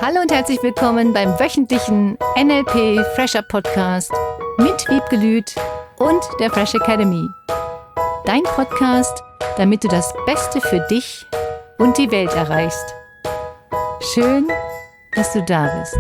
Hallo und herzlich willkommen beim wöchentlichen NLP Fresher Podcast mit Wiebke Lüth und der Fresh Academy. Dein Podcast, damit du das Beste für dich und die Welt erreichst. Schön, dass du da bist.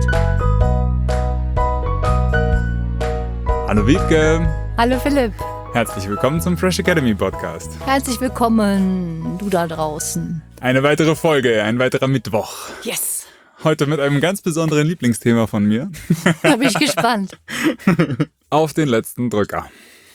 Hallo Wiebke. Hallo Philipp. Herzlich willkommen zum Fresh Academy Podcast. Herzlich willkommen, du da draußen. Eine weitere Folge, ein weiterer Mittwoch. Yes. Heute mit einem ganz besonderen Lieblingsthema von mir. Da bin ich gespannt. Auf den letzten Drücker.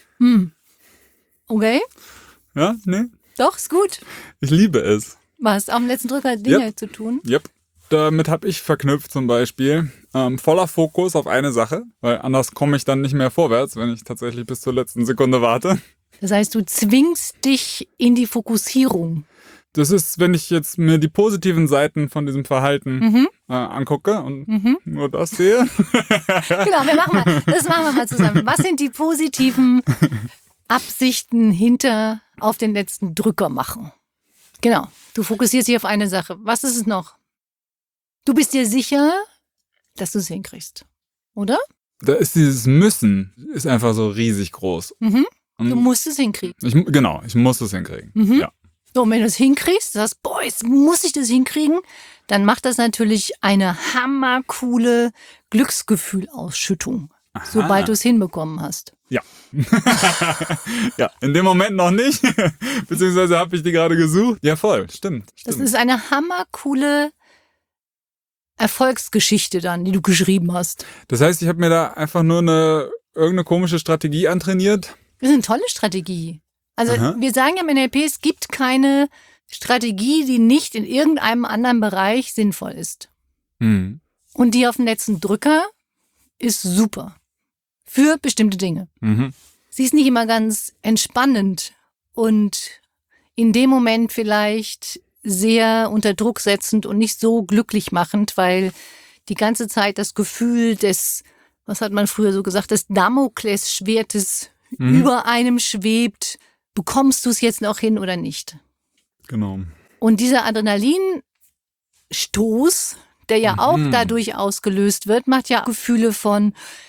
Okay. Ja, nee? Doch, ist gut. Ich liebe es. Was, auf dem letzten Drücker Dinge zu tun? Yep. Damit habe ich verknüpft zum Beispiel voller Fokus auf eine Sache, weil anders komme ich dann nicht mehr vorwärts, wenn ich tatsächlich bis zur letzten Sekunde warte. Das heißt, du zwingst dich in die Fokussierung. Das ist, wenn ich jetzt mir die positiven Seiten von diesem Verhalten angucke und nur das sehe. Genau, das machen wir mal zusammen. Was sind die positiven Absichten hinter auf den letzten Drücker machen? Genau, du fokussierst dich auf eine Sache. Was ist es noch? Du bist dir sicher, dass du es hinkriegst, oder? Da ist dieses Müssen, ist einfach so riesig groß. Du musst es hinkriegen. Ich muss es hinkriegen. Ja. So, und wenn du es hinkriegst, sagst, boah, jetzt muss ich das hinkriegen, dann macht das natürlich eine hammercoole Glücksgefühlausschüttung, sobald du es hinbekommen hast. Ja. Ja, in dem Moment noch nicht, beziehungsweise habe ich die gerade gesucht. Ja, voll, stimmt. Das ist eine hammercoole Erfolgsgeschichte dann, die du geschrieben hast. Das heißt, ich habe mir da einfach nur irgendeine komische Strategie antrainiert. Das ist eine tolle Strategie. Also wir sagen ja im NLP, es gibt keine Strategie, die nicht in irgendeinem anderen Bereich sinnvoll ist. Und die auf dem letzten Drücker ist super. Für bestimmte Dinge. Sie ist nicht immer ganz entspannend und in dem Moment vielleicht sehr unter Druck setzend und nicht so glücklich machend, weil die ganze Zeit das Gefühl des, was hat man früher so gesagt, des Damoklesschwertes über einem schwebt. Bekommst du es jetzt noch hin oder nicht? Genau. Und dieser Adrenalinstoß, der ja auch dadurch ausgelöst wird, macht ja Gefühle von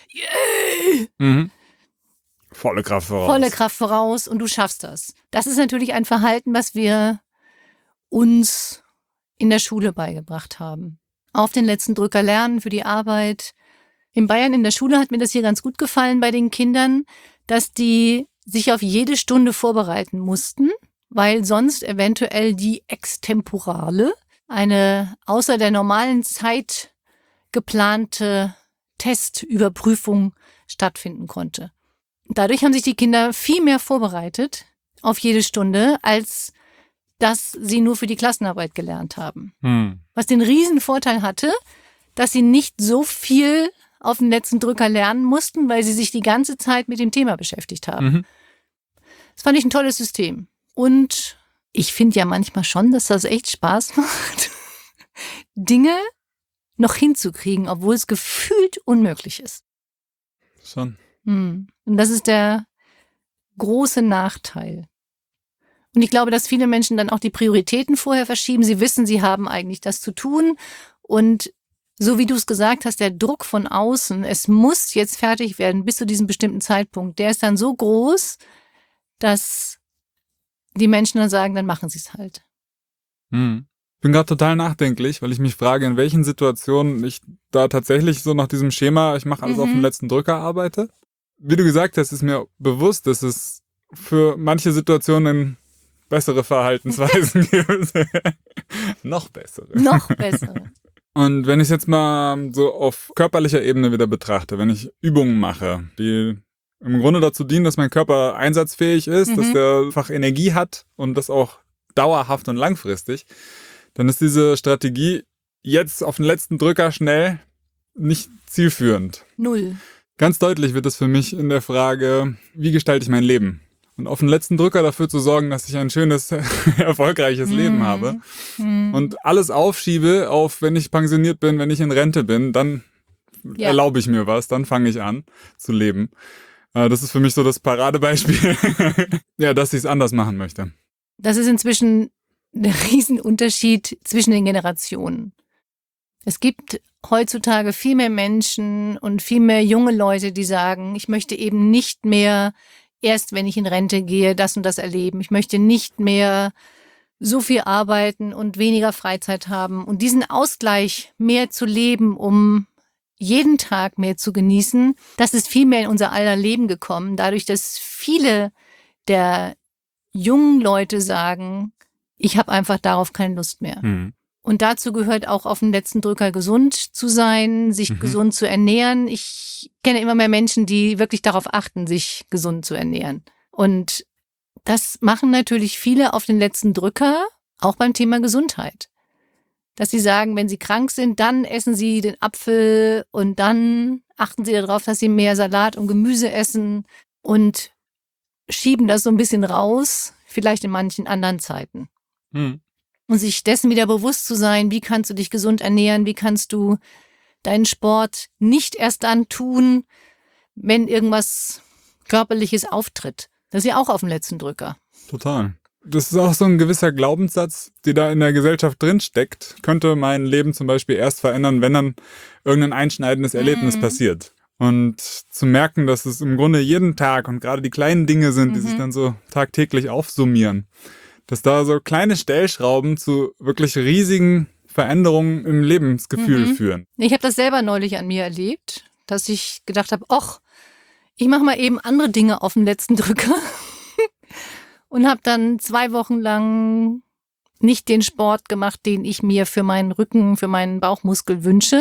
Volle Kraft voraus. Volle Kraft voraus und du schaffst das. Das ist natürlich ein Verhalten, was wir uns in der Schule beigebracht haben. Auf den letzten Drücker lernen für die Arbeit. In Bayern in der Schule hat mir das hier ganz gut gefallen bei den Kindern, dass die sich auf jede Stunde vorbereiten mussten, weil sonst eventuell die Extemporale, eine außer der normalen Zeit geplante Testüberprüfung stattfinden konnte. Dadurch haben sich die Kinder viel mehr vorbereitet auf jede Stunde, als dass sie nur für die Klassenarbeit gelernt haben. Was den riesen Vorteil hatte, dass sie nicht so viel auf den letzten Drücker lernen mussten, weil sie sich die ganze Zeit mit dem Thema beschäftigt haben. Das fand ich ein tolles System. Und ich finde ja manchmal schon, dass das echt Spaß macht, Dinge noch hinzukriegen, obwohl es gefühlt unmöglich ist. Schon. Und das ist der große Nachteil. Und ich glaube, dass viele Menschen dann auch die Prioritäten vorher verschieben. Sie wissen, sie haben eigentlich das zu tun. Und so wie du es gesagt hast, der Druck von außen, es muss jetzt fertig werden bis zu diesem bestimmten Zeitpunkt, der ist dann so groß, dass die Menschen dann sagen, dann machen sie es halt. Ich bin gerade total nachdenklich, weil ich mich frage, in welchen Situationen ich da tatsächlich so nach diesem Schema, ich mache alles auf den letzten Drücker arbeite. Wie du gesagt hast, ist mir bewusst, dass es für manche Situationen bessere Verhaltensweisen gibt. Noch bessere. Noch bessere. Und wenn ich es jetzt mal so auf körperlicher Ebene wieder betrachte, wenn ich Übungen mache, die im Grunde dazu dienen, dass mein Körper einsatzfähig ist, dass der einfach Energie hat und das auch dauerhaft und langfristig, dann ist diese Strategie jetzt auf den letzten Drücker schnell nicht zielführend. Null. Ganz deutlich wird es für mich in der Frage, wie gestalte ich mein Leben? Und auf den letzten Drücker dafür zu sorgen, dass ich ein schönes, erfolgreiches Leben habe und alles aufschiebe auf, wenn ich pensioniert bin, wenn ich in Rente bin, dann erlaube ich mir was, dann fange ich an zu leben. Das ist für mich so das Paradebeispiel, ja, dass ich es anders machen möchte. Das ist inzwischen der Riesenunterschied zwischen den Generationen. Es gibt heutzutage viel mehr Menschen und viel mehr junge Leute, die sagen, ich möchte eben nicht mehr erst, wenn ich in Rente gehe, das und das erleben. Ich möchte nicht mehr so viel arbeiten und weniger Freizeit haben und diesen Ausgleich mehr zu leben, um jeden Tag mehr zu genießen. Das ist viel mehr in unser aller Leben gekommen, dadurch, dass viele der jungen Leute sagen, ich habe einfach darauf keine Lust mehr. Und dazu gehört auch auf den letzten Drücker gesund zu sein, sich gesund zu ernähren. Ich kenne immer mehr Menschen, die wirklich darauf achten, sich gesund zu ernähren. Und das machen natürlich viele auf den letzten Drücker, auch beim Thema Gesundheit. Dass sie sagen, wenn sie krank sind, dann essen sie den Apfel und dann achten sie darauf, dass sie mehr Salat und Gemüse essen und schieben das so ein bisschen raus, vielleicht in manchen anderen Zeiten. Und sich dessen wieder bewusst zu sein, wie kannst du dich gesund ernähren, wie kannst du deinen Sport nicht erst dann tun, wenn irgendwas Körperliches auftritt. Das ist ja auch auf dem letzten Drücker. Total. Das ist auch so ein gewisser Glaubenssatz, der da in der Gesellschaft drinsteckt. Könnte mein Leben zum Beispiel erst verändern, wenn dann irgendein einschneidendes Erlebnis passiert. Und zu merken, dass es im Grunde jeden Tag und gerade die kleinen Dinge sind, die sich dann so tagtäglich aufsummieren. Dass da so kleine Stellschrauben zu wirklich riesigen Veränderungen im Lebensgefühl führen. Ich habe das selber neulich an mir erlebt, dass ich gedacht habe, ach, ich mache mal eben andere Dinge auf den letzten Drücker und habe dann 2 Wochen lang nicht den Sport gemacht, den ich mir für meinen Rücken, für meinen Bauchmuskel wünsche.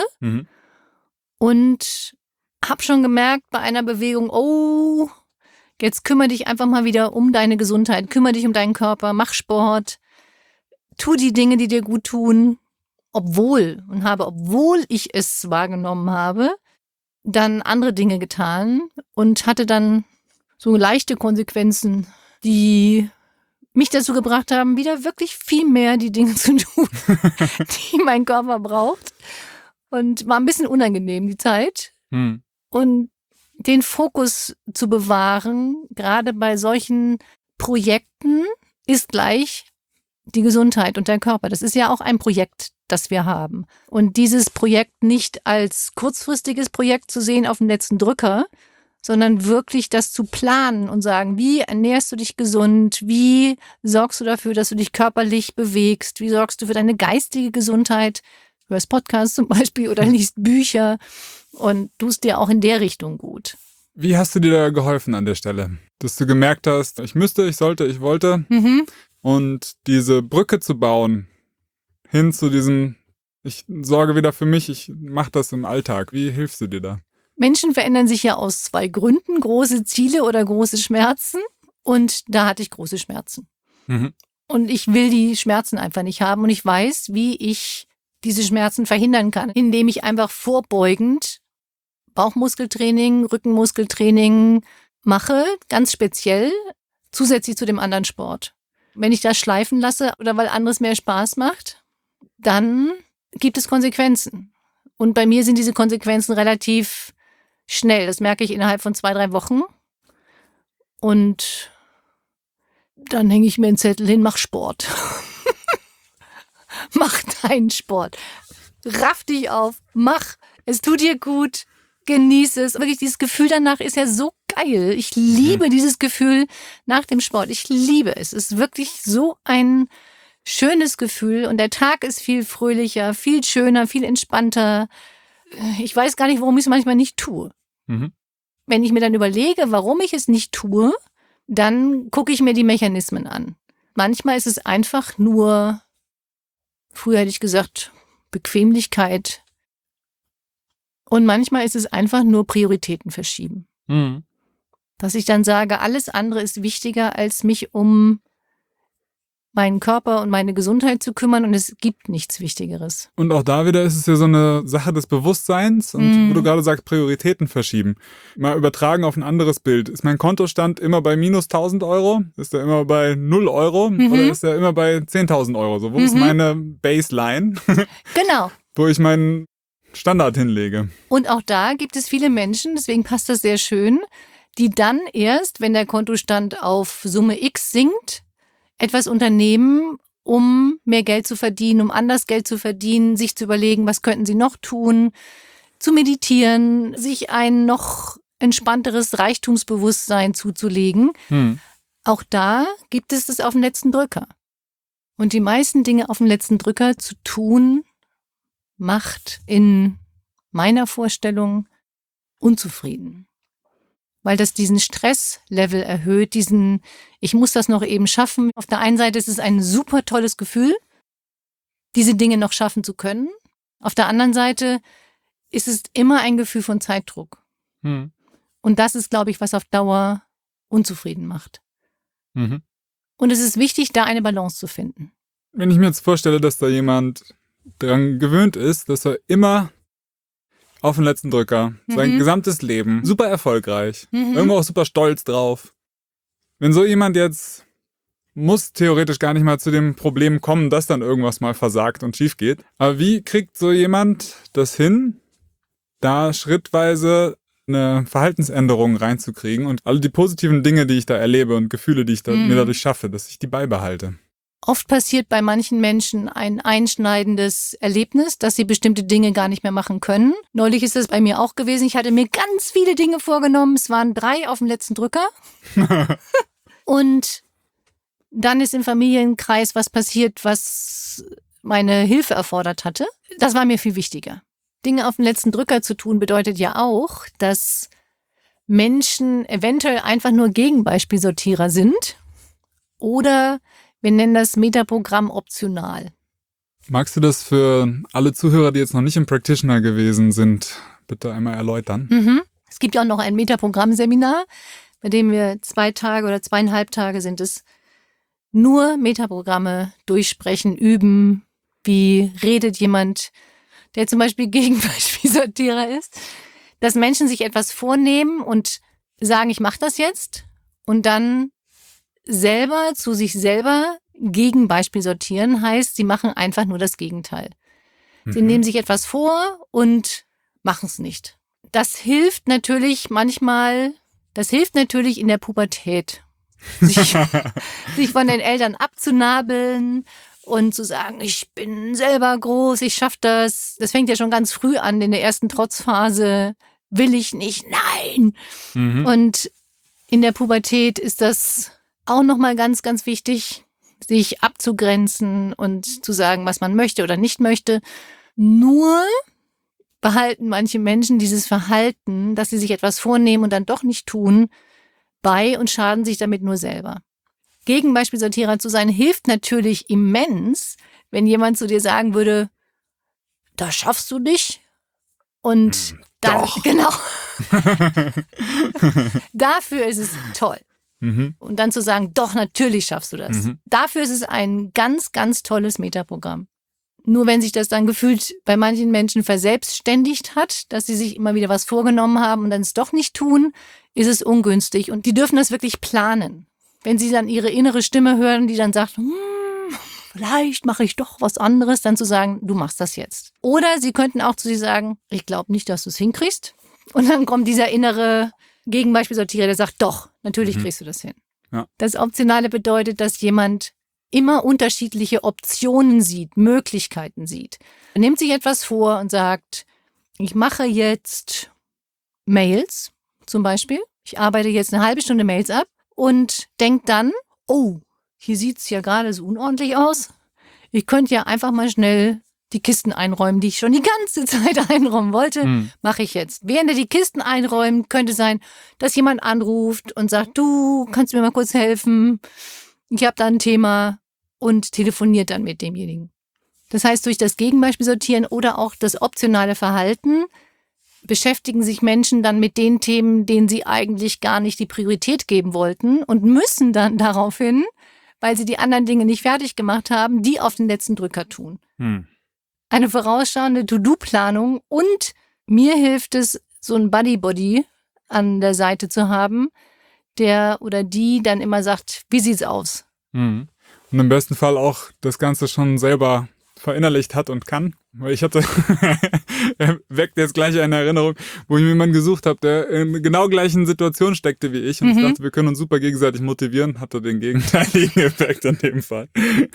Und habe schon gemerkt bei einer Bewegung, oh, jetzt kümmere dich einfach mal wieder um deine Gesundheit, kümmere dich um deinen Körper, mach Sport, tu die Dinge, die dir gut tun, obwohl ich es wahrgenommen habe, dann andere Dinge getan und hatte dann so leichte Konsequenzen, die mich dazu gebracht haben, wieder wirklich viel mehr die Dinge zu tun, die mein Körper braucht. Und war ein bisschen unangenehm, die Zeit. Und den Fokus zu bewahren, gerade bei solchen Projekten, ist gleich die Gesundheit und der Körper. Das ist ja auch ein Projekt, das wir haben. Und dieses Projekt nicht als kurzfristiges Projekt zu sehen auf den letzten Drücker, sondern wirklich das zu planen und sagen, wie ernährst du dich gesund, wie sorgst du dafür, dass du dich körperlich bewegst, wie sorgst du für deine geistige Gesundheit, hörst Podcasts zum Beispiel oder liest Bücher und tust dir auch in der Richtung gut. Wie hast du dir da geholfen an der Stelle? Dass du gemerkt hast, ich müsste, ich sollte, ich wollte. Und diese Brücke zu bauen hin zu diesem, ich sorge wieder für mich, ich mache das im Alltag. Wie hilfst du dir da? Menschen verändern sich ja aus 2 Gründen, große Ziele oder große Schmerzen. Und da hatte ich große Schmerzen. Und ich will die Schmerzen einfach nicht haben. Und ich weiß, wie ich diese Schmerzen verhindern kann, indem ich einfach vorbeugend Bauchmuskeltraining, Rückenmuskeltraining mache, ganz speziell, zusätzlich zu dem anderen Sport. Wenn ich das schleifen lasse oder weil anderes mehr Spaß macht, dann gibt es Konsequenzen. Und bei mir sind diese Konsequenzen relativ schnell. Das merke ich innerhalb von 2-3 Wochen. Und dann hänge ich mir einen Zettel hin, mach Sport. Mach deinen Sport. Raff dich auf, mach. Es tut dir gut, genieße es. Wirklich, dieses Gefühl danach ist ja so geil. Ich liebe dieses Gefühl nach dem Sport. Ich liebe es. Es ist wirklich so ein schönes Gefühl und der Tag ist viel fröhlicher, viel schöner, viel entspannter. Ich weiß gar nicht, warum ich es manchmal nicht tue. Wenn ich mir dann überlege, warum ich es nicht tue, dann gucke ich mir die Mechanismen an. Manchmal ist es einfach nur, früher hätte ich gesagt, Bequemlichkeit. Und manchmal ist es einfach nur Prioritäten verschieben. Dass ich dann sage, alles andere ist wichtiger, als mich um meinen Körper und meine Gesundheit zu kümmern und es gibt nichts Wichtigeres. Und auch da wieder ist es ja so eine Sache des Bewusstseins und wo du gerade sagst, Prioritäten verschieben. Mal übertragen auf ein anderes Bild. Ist mein Kontostand immer bei minus 1.000 Euro? Ist er immer bei 0 Euro? Oder ist er immer bei 10.000 Euro? So, wo ist meine Baseline? Genau. Wo ich meinen Standard hinlege. Und auch da gibt es viele Menschen, deswegen passt das sehr schön, die dann erst, wenn der Kontostand auf Summe X sinkt, etwas unternehmen, um mehr Geld zu verdienen, um anders Geld zu verdienen, sich zu überlegen, was könnten sie noch tun, zu meditieren, sich ein noch entspannteres Reichtumsbewusstsein zuzulegen. Auch da gibt es das auf dem letzten Drücker. Und die meisten Dinge auf dem letzten Drücker zu tun, macht in meiner Vorstellung unzufrieden. Weil das diesen Stresslevel erhöht, ich muss das noch eben schaffen. Auf der einen Seite ist es ein super tolles Gefühl, diese Dinge noch schaffen zu können. Auf der anderen Seite ist es immer ein Gefühl von Zeitdruck. Und das ist, glaube ich, was auf Dauer unzufrieden macht. Und es ist wichtig, da eine Balance zu finden. Wenn ich mir jetzt vorstelle, dass da jemand daran gewöhnt ist, dass er immer auf den letzten Drücker, sein gesamtes Leben, super erfolgreich, irgendwo auch super stolz drauf. Wenn so jemand jetzt muss theoretisch gar nicht mal zu dem Problem kommen, dass dann irgendwas mal versagt und schief geht. Aber wie kriegt so jemand das hin, da schrittweise eine Verhaltensänderung reinzukriegen und alle die positiven Dinge, die ich da erlebe und Gefühle, die ich mir dadurch schaffe, dass ich die beibehalte? Oft passiert bei manchen Menschen ein einschneidendes Erlebnis, dass sie bestimmte Dinge gar nicht mehr machen können. Neulich ist das bei mir auch gewesen. Ich hatte mir ganz viele Dinge vorgenommen. Es waren 3 auf dem letzten Drücker. Und dann ist im Familienkreis was passiert, was meine Hilfe erfordert hatte. Das war mir viel wichtiger. Dinge auf den letzten Drücker zu tun bedeutet ja auch, dass Menschen eventuell einfach nur Gegenbeispielsortierer sind oder wir nennen das Metaprogramm optional. Magst du das für alle Zuhörer, die jetzt noch nicht im Practitioner gewesen sind, bitte einmal erläutern? Es gibt ja auch noch ein Metaprogramm-Seminar, bei dem wir 2 Tage oder 2,5 Tage sind es, nur Metaprogramme durchsprechen, üben. Wie redet jemand, der zum Beispiel Gegenbeispielsortierer ist? Dass Menschen sich etwas vornehmen und sagen, ich mache das jetzt und dann selber zu sich selber Gegenbeispiel sortieren, heißt, sie machen einfach nur das Gegenteil. Sie nehmen sich etwas vor und machen es nicht. Das hilft natürlich in der Pubertät, sich von den Eltern abzunabeln und zu sagen, ich bin selber groß, ich schaffe das. Das fängt ja schon ganz früh an, in der ersten Trotzphase, will ich nicht, nein. Und in der Pubertät ist das auch nochmal ganz, ganz wichtig, sich abzugrenzen und zu sagen, was man möchte oder nicht möchte. Nur behalten manche Menschen dieses Verhalten, dass sie sich etwas vornehmen und dann doch nicht tun, bei und schaden sich damit nur selber. Gegenbeispielsortierer zu sein hilft natürlich immens, wenn jemand zu dir sagen würde, das schaffst du nicht. Und dann, doch. Genau. Dafür ist es toll. Und dann zu sagen, doch, natürlich schaffst du das. Dafür ist es ein ganz, ganz tolles Metaprogramm. Nur wenn sich das dann gefühlt bei manchen Menschen verselbstständigt hat, dass sie sich immer wieder was vorgenommen haben und dann es doch nicht tun, ist es ungünstig. Und die dürfen das wirklich planen. Wenn sie dann ihre innere Stimme hören, die dann sagt, vielleicht mache ich doch was anderes, dann zu sagen, du machst das jetzt. Oder sie könnten auch zu sich sagen, ich glaube nicht, dass du es hinkriegst. Und dann kommt dieser innere Gegenbeispielsortierer, der sagt, doch, natürlich kriegst du das hin. Ja. Das Optionale bedeutet, dass jemand immer unterschiedliche Optionen sieht, Möglichkeiten sieht. Er nimmt sich etwas vor und sagt, ich mache jetzt Mails zum Beispiel. Ich arbeite jetzt eine halbe Stunde Mails ab und denkt dann, oh, hier sieht es ja gerade so unordentlich aus. Ich könnte ja einfach mal schnell die Kisten einräumen, die ich schon die ganze Zeit einräumen wollte, mache ich jetzt. Während er die Kisten einräumt, könnte sein, dass jemand anruft und sagt, du, kannst du mir mal kurz helfen? Ich habe da ein Thema und telefoniert dann mit demjenigen. Das heißt, durch das Gegenbeispiel sortieren oder auch das optionale Verhalten beschäftigen sich Menschen dann mit den Themen, denen sie eigentlich gar nicht die Priorität geben wollten und müssen dann daraufhin, weil sie die anderen Dinge nicht fertig gemacht haben, die auf den letzten Drücker tun. Eine vorausschauende To-Do-Planung und mir hilft es, so ein Buddy-Body an der Seite zu haben, der oder die dann immer sagt, wie sieht's aus? Und im besten Fall auch das Ganze schon selber verinnerlicht hat und kann. Weil ich hatte, er weckt jetzt gleich eine Erinnerung, wo ich mir jemanden gesucht habe, der in genau gleichen Situation steckte wie ich. Und ich dachte, wir können uns super gegenseitig motivieren. Hatte den gegenteiligen Effekt in dem Fall.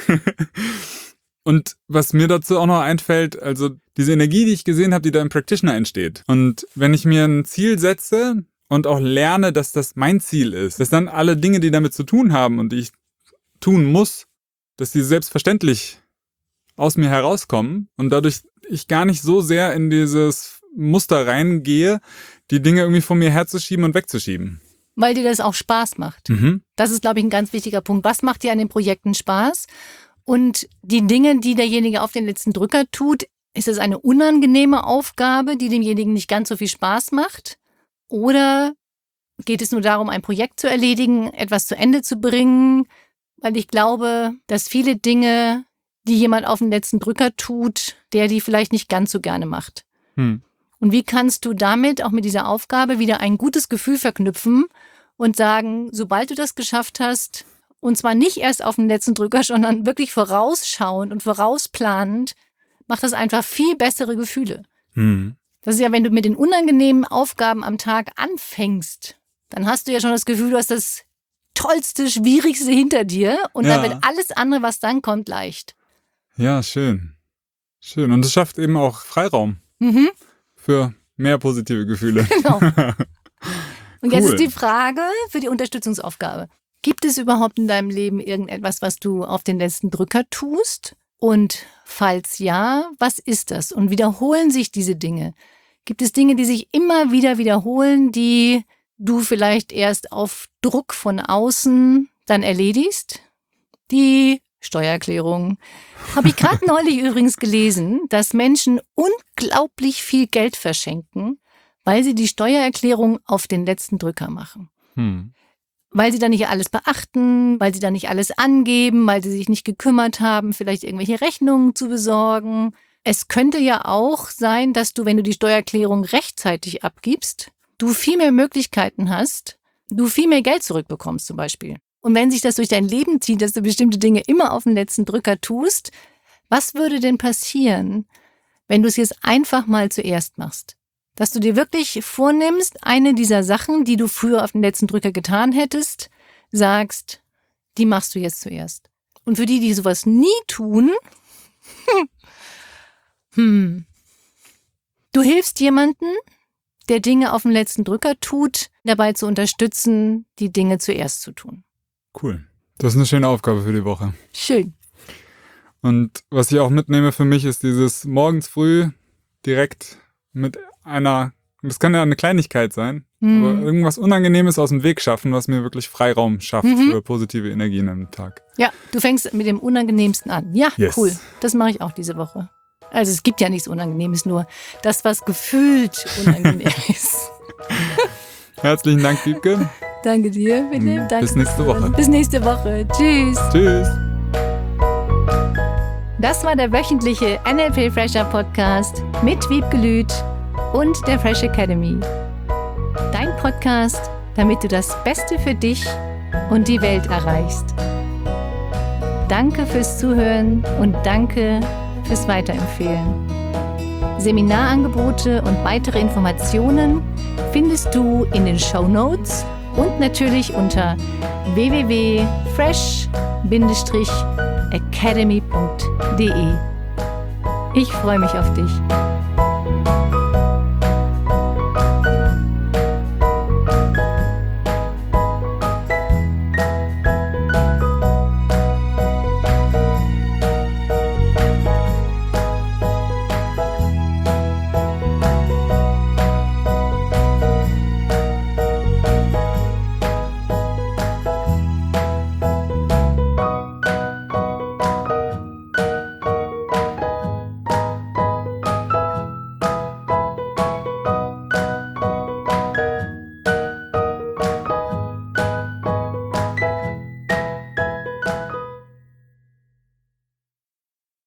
Und was mir dazu auch noch einfällt, also diese Energie, die ich gesehen habe, die da im Practitioner entsteht. Und wenn ich mir ein Ziel setze und auch lerne, dass das mein Ziel ist, dass dann alle Dinge, die damit zu tun haben und die ich tun muss, dass die selbstverständlich aus mir herauskommen und dadurch ich gar nicht so sehr in dieses Muster reingehe, die Dinge irgendwie von mir herzuschieben und wegzuschieben. Weil dir das auch Spaß macht. Das ist, glaube ich, ein ganz wichtiger Punkt. Was macht dir an den Projekten Spaß? Und die Dinge, die derjenige auf den letzten Drücker tut, ist es eine unangenehme Aufgabe, die demjenigen nicht ganz so viel Spaß macht? Oder geht es nur darum, ein Projekt zu erledigen, etwas zu Ende zu bringen? Weil ich glaube, dass viele Dinge, die jemand auf den letzten Drücker tut, der die vielleicht nicht ganz so gerne macht. Und wie kannst du damit, auch mit dieser Aufgabe, wieder ein gutes Gefühl verknüpfen und sagen, sobald du das geschafft hast, und zwar nicht erst auf den letzten Drücker, sondern wirklich vorausschauend und vorausplanend, macht das einfach viel bessere Gefühle. Das ist ja, wenn du mit den unangenehmen Aufgaben am Tag anfängst, dann hast du ja schon das Gefühl, du hast das Tollste, Schwierigste hinter dir und dann wird alles andere, was dann kommt, leicht. Ja, schön. Schön. Und es schafft eben auch Freiraum für mehr positive Gefühle. Genau. Und jetzt ist die Frage für die Unterstützungsaufgabe. Gibt es überhaupt in deinem Leben irgendetwas, was du auf den letzten Drücker tust? Und falls ja, was ist das? Und wiederholen sich diese Dinge? Gibt es Dinge, die sich immer wieder wiederholen, die du vielleicht erst auf Druck von außen dann erledigst? Die Steuererklärung. Habe ich gerade neulich übrigens gelesen, dass Menschen unglaublich viel Geld verschenken, weil sie die Steuererklärung auf den letzten Drücker machen. Weil sie da nicht alles beachten, weil sie da nicht alles angeben, weil sie sich nicht gekümmert haben, vielleicht irgendwelche Rechnungen zu besorgen. Es könnte ja auch sein, dass du, wenn du die Steuererklärung rechtzeitig abgibst, du viel mehr Möglichkeiten hast, du viel mehr Geld zurückbekommst zum Beispiel. Und wenn sich das durch dein Leben zieht, dass du bestimmte Dinge immer auf den letzten Drücker tust, was würde denn passieren, wenn du es jetzt einfach mal zuerst machst? Dass du dir wirklich vornimmst, eine dieser Sachen, die du früher auf den letzten Drücker getan hättest, sagst, die machst du jetzt zuerst. Und für die sowas nie tun, du hilfst jemanden, der Dinge auf den letzten Drücker tut, dabei zu unterstützen, die Dinge zuerst zu tun. Cool. Das ist eine schöne Aufgabe für die Woche. Schön. Und was ich auch mitnehme für mich, ist dieses morgens früh direkt mit einer, das kann ja eine Kleinigkeit sein, aber irgendwas Unangenehmes aus dem Weg schaffen, was mir wirklich Freiraum schafft für positive Energien am Tag. Ja, du fängst mit dem Unangenehmsten an. Ja, yes. Cool. Das mache ich auch diese Woche. Also es gibt ja nichts Unangenehmes, nur das, was gefühlt unangenehm ist. Herzlichen Dank, Wiebke. Danke dir, bitte. Danke. Bis nächste Woche. Bis nächste Woche. Tschüss. Tschüss. Das war der wöchentliche NLP Fresher Podcast mit Wiebke Lüth und der Fresh Academy. Dein Podcast, damit du das Beste für dich und die Welt erreichst. Danke fürs Zuhören und danke fürs Weiterempfehlen. Seminarangebote und weitere Informationen findest du in den Shownotes und natürlich unter www.fresh-academy.de. Ich freue mich auf dich.